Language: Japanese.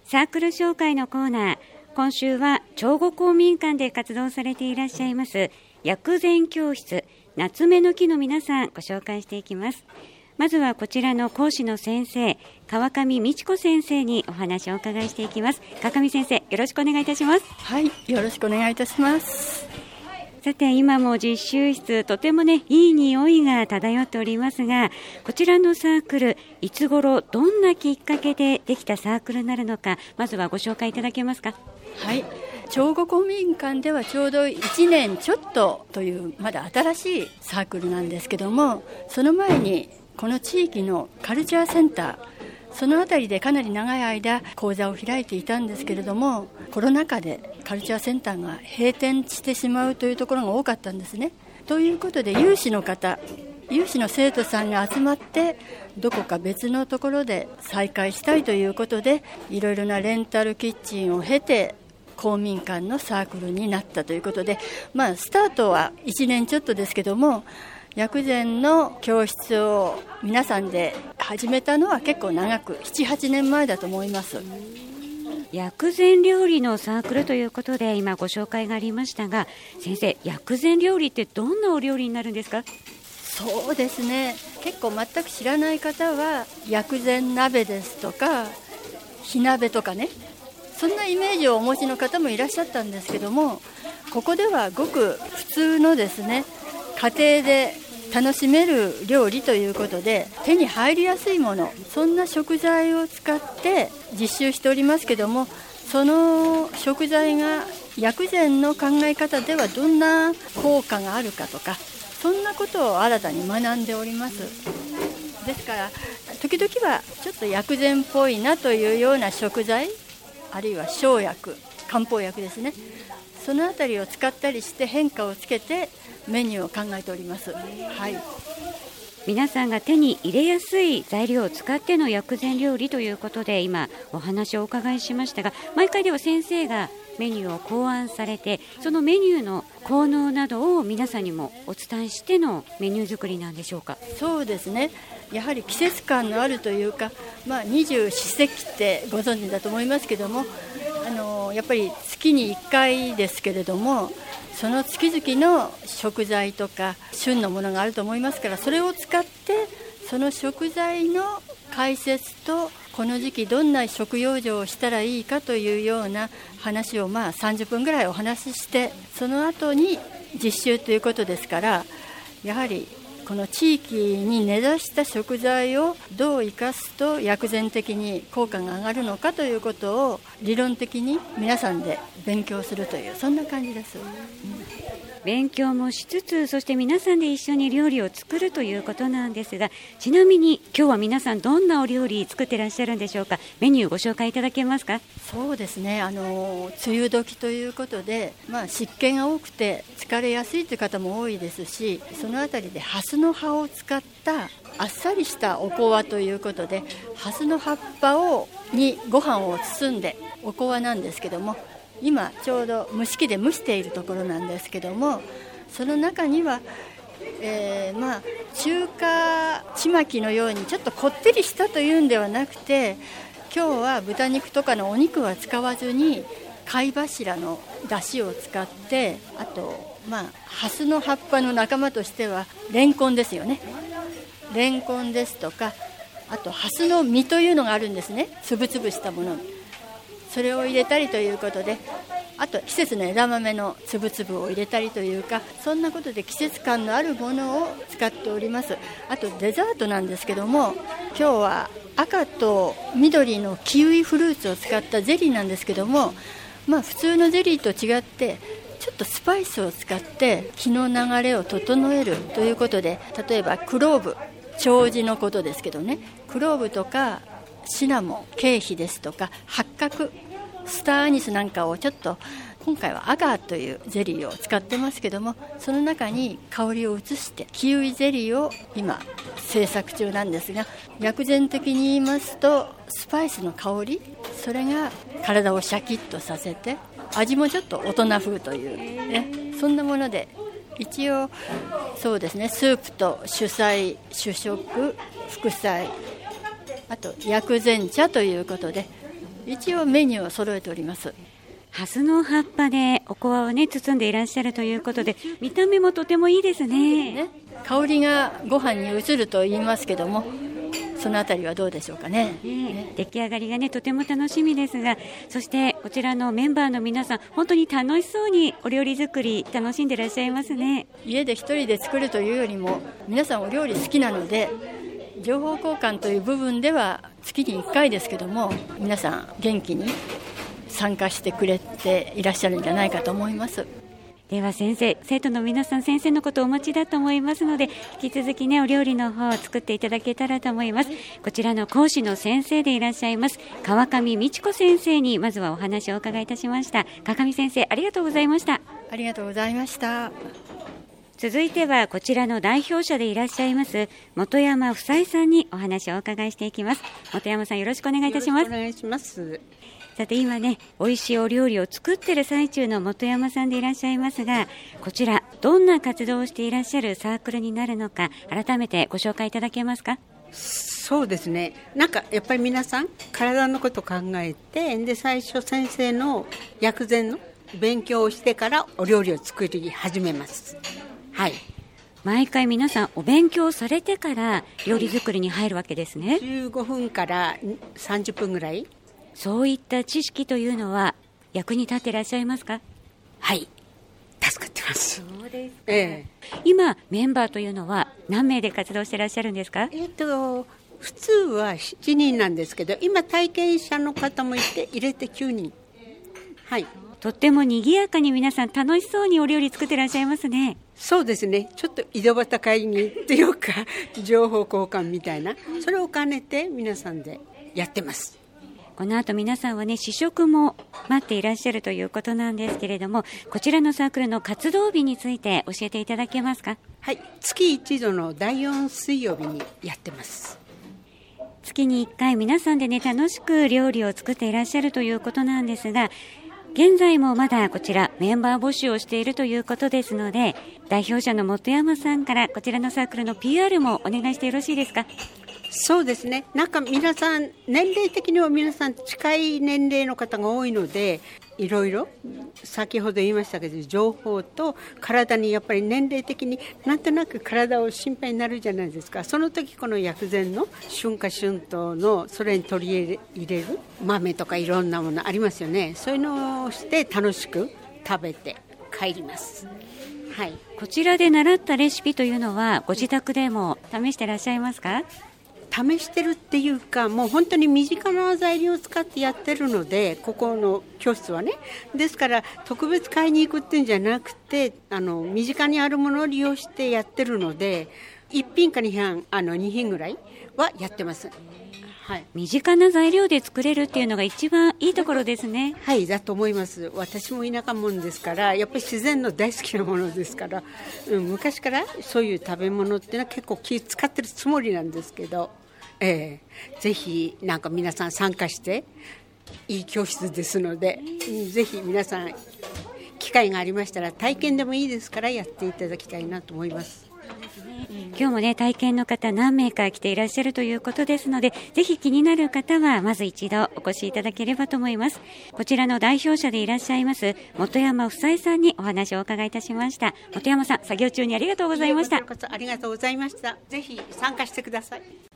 サークル紹介のコーナー。今週は長後公民館で活動されていらっしゃいます薬膳教室夏目の木の皆さんご紹介していきます。まずはこちらの講師の先生川上美智子先生にお話をお伺いしていきます。川上先生、よろしくお願いいたします。 はい、よろしくお願いいたします。 さて今も実習室とてもいい匂いが漂っておりますが、こちらのサークルいつ頃どんなきっかけでできたサークルになるのか、まずはご紹介いただけますか。 はい、長後公民館ではちょうど1年ちょっとというまだ新しいサークルなんですけども、その前にこの地域のカルチャーセンター、そのあたりでかなり長い間講座を開いていたんですけれども、コロナ禍でカルチャーセンターが閉店してしまうというところが多かったんですね。ということで有志の生徒さんが集まってどこか別のところで再開したいということで、いろいろなレンタルキッチンを経て公民館のサークルになったということで、スタートは1年ちょっとですけども、薬膳の教室を皆さんで始めたのは結構長く 7,8 年前だと思います。 薬膳料理のサークルということで今ご紹介がありましたが、先生、薬膳料理ってどんなお料理になるんですか。 そうですね、結構全く知らない方は薬膳鍋ですとか火鍋とかね、そんなイメージをお持ちの方もいらっしゃったんですけども、ここではごく普通のですね、家庭で楽しめる料理ということで手に入りやすいもの、そんな食材を使って実習しておりますけども、その食材が薬膳の考え方ではどんな効果があるかとか、そんなことを新たに学んでおります。ですから時々はちょっと薬膳っぽいなというような食材、あるいは生薬、漢方薬ですね、そのあたりを使ったりして変化をつけてメニューを考えております。はい、 皆さんが手に入れやすい材料を使っての薬膳料理ということで今お話をお伺いしましたが、毎回では先生がメニューを考案されて、そのメニューの効能などを皆さんにもお伝えしてのメニュー作りなんでしょうか。 そうですね、やはり季節感のあるというか、二十四節気ってご存知だと思いますけども、やっぱり月に1回ですけれども、その月々の食材とか旬のものがあると思いますから、それを使ってその食材の解説とこの時期どんな食養生をしたらいいかというような話を30分ぐらいお話しして、その後に実習ということですから、やはりこの地域に根ざした食材をどう生かすと薬膳的に効果が上がるのかということを理論的に皆さんで勉強するという、そんな感じです。 勉強もしつつ、そして皆さんで一緒に料理を作るということなんですが、ちなみに今日は皆さんどんなお料理作ってらっしゃるんでしょうか。メニューご紹介いただけますか。 そうですね、梅雨時ということで、湿気が多くて疲れやすいという方も多いですし、そのあたりでハスの葉を使ったあっさりしたおこわということで、ハスの葉っぱにご飯を包んでおこわなんですけども、今ちょうど蒸し器で蒸しているところなんですけども、その中には、中華ちまきのようにちょっとこってりしたというんではなくて、今日は豚肉とかのお肉は使わずに貝柱の出汁を使って、あとハスの葉っぱの仲間としてはレンコンですよね。レンコンですとか、あとハスの実というのがあるんですね、つぶつぶしたもの、それを入れたりということで、あと季節の枝豆のつぶつぶを入れたりというか、そんなことで季節感のあるものを使っております。あとデザートなんですけども、今日は赤と緑のキウイフルーツを使ったゼリーなんですけども、普通のゼリーと違ってちょっとスパイスを使って気の流れを整えるということで、例えばクローブ、長寿のことですけどね、クローブとかシナモン、桂皮ですとか八角、スターアニスなんかをちょっと、今回はアガーというゼリーを使ってますけども、その中に香りを移してキウイゼリーを今製作中なんですが、薬膳的に言いますとスパイスの香り、それが体をシャキッとさせて、味もちょっと大人風という、そんなもので、一応そうですね、スープと主菜、主食、副菜、あと薬膳茶ということで、 一応メニューを揃えております。 蓮の葉っぱでおこわをね包んでいらっしゃるということで、見た目もとてもいいですね。 香りがご飯に移ると言いますけども、そのあたりはどうでしょうかね。 出来上がりがねとても楽しみですが、そしてこちらのメンバーの皆さん、本当に楽しそうにお料理作り楽しんでいらっしゃいますね。 家で一人で作るというよりも、皆さんお料理好きなので、情報交換という部分では月に1回ですけども、皆さん元気に参加してくれていらっしゃるんじゃないかと思います。 では先生、生徒の皆さん先生のことをお待ちだと思いますので、引き続きねお料理の方を作っていただけたらと思います。こちらの講師の先生でいらっしゃいます川上美智子先生にまずはお話をお伺いいたしました。川上先生、ありがとうございました。 ありがとうございました。 続いてはこちらの代表者でいらっしゃいます本山夫妻さんにお話をお伺いしていきます。本山さん、よろしくお願いいたします。 お願いします。 さて今ね、美味しいお料理を作っている最中の本山さんでいらっしゃいますが、こちらどんな活動をしていらっしゃるサークルになるのか、改めてご紹介いただけますか。 そうですね、なんかやっぱり皆さん体のことを考えて、で最初先生の薬膳の勉強をしてからお料理を作り始めます。はい、 毎回皆さんお勉強されてから料理作りに入るわけですね。 15分から30分ぐらい。 そういった知識というのは役に立っていらっしゃいますか。 はい、助かってます。 そうですか。今メンバーというのは何名で活動していらっしゃるんですか。 普通は7人なんですけど、今体験者の方もいて入れて9人。はい、 とっても賑やかに皆さん楽しそうにお料理作っていらっしゃいますね。 そうですね、ちょっと井戸端会議っていうか情報交換みたいな、それを兼ねて皆さんでやってます。 この後皆さんはね試食も待っていらっしゃるということなんですけれども、こちらのサークルの活動日について教えていただけますか。 はい、月一度の第4水曜日にやってます。 月に1回皆さんでね楽しく料理を作っていらっしゃるということなんですが、現在もまだこちらメンバー募集をしているということですので、代表者の本山さんからこちらのサークルの PR もお願いしてよろしいですか。 そうですね、なんか皆さん年齢的には皆さん近い年齢の方が多いので、いろいろ先ほど言いましたけど情報と体にやっぱり年齢的になんとなく体を心配になるじゃないですか。その時この薬膳の春夏春冬のそれに取り入れる豆とかいろんなものありますよね。そういうのをして楽しく食べて帰ります。はい、 こちらで習ったレシピというのはご自宅でも試していらっしゃいますか。 試してるっていうか、もう本当に身近な材料を使ってやってるので、ここの教室はね、ですから特別買いに行くっていうんじゃなくて、身近にあるものを利用してやってるので、1品か2品ぐらいはやってます。はい、 身近な材料で作れるっていうのが一番いいところですね。 はい、だと思います。私も田舎者ですから、やっぱり自然の大好きなものですから、昔からそういう食べ物っていうのは結構気使ってるつもりなんですけど、ぜひなんか皆さん参加していい教室ですので、ぜひ皆さん機会がありましたら体験でもいいですからやっていただきたいなと思います。 今日もね体験の方何名か来ていらっしゃるということですので、ぜひ気になる方はまず一度お越しいただければと思います。こちらの代表者でいらっしゃいます本山夫妻さんにお話をお伺いいたしました。本山さん、作業中にありがとうございました。 こちらこそありがとうございました。ぜひ参加してください。